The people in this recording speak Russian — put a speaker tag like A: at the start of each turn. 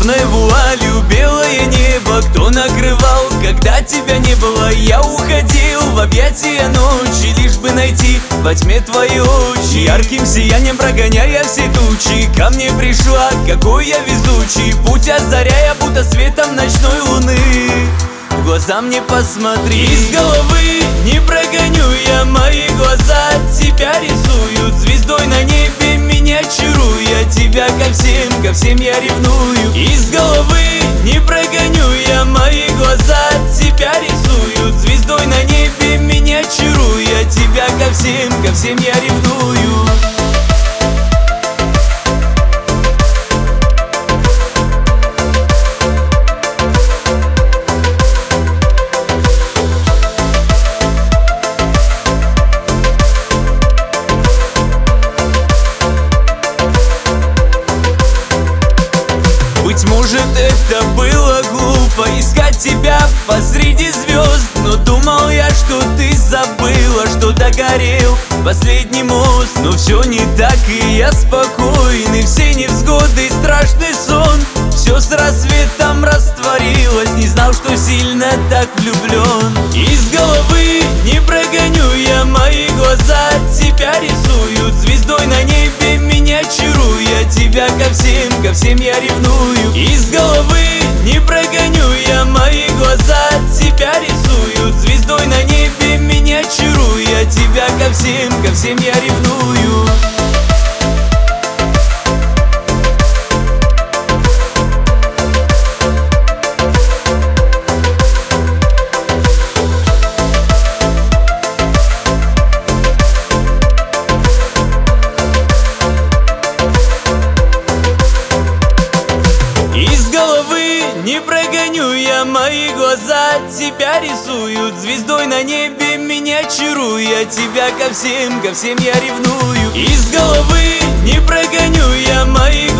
A: черной вуалью белое небо кто накрывал? Когда тебя не было, я уходил в объятия ночи, лишь бы найти во тьме твои очи. Ярким сиянием прогоняя все тучи, ко мне пришла, какой я везучий. Путь озаряя, будто светом ночной луны. В глаза мне посмотри, из головы не прогоню я, мои глаза тебя рисуют звездой на небе, меня чаруя. Тебя ко всем я ревную. Из головы не прогоню я, мои глаза тебя рисуют звездой на небе, меня чаруя. Тебя ко всем я ревную. Быть может, это было глупо искать тебя посреди звезд, но думал я, что ты забыла, что догорел последний мост. Но все не так, и я спокойный, все невзгоды и страшный сон. Все с рассветом растворилось, не знал, что сильно так влюблен. Из головы не прогоню я, мои глаза тебя рисуют звездой на небе, меня чаруя. Тебя ко всем я ревную. Из головы не прогоню я, мои глаза тебя рисуют звездой на небе, меня чаруя. Тебя ко всем я ревную. Из головы не прогоню я, мои глаза тебя рисуют звездой на небе, меня чаруя. Тебя ко всем я ревную. Из головы не прогоню я, мои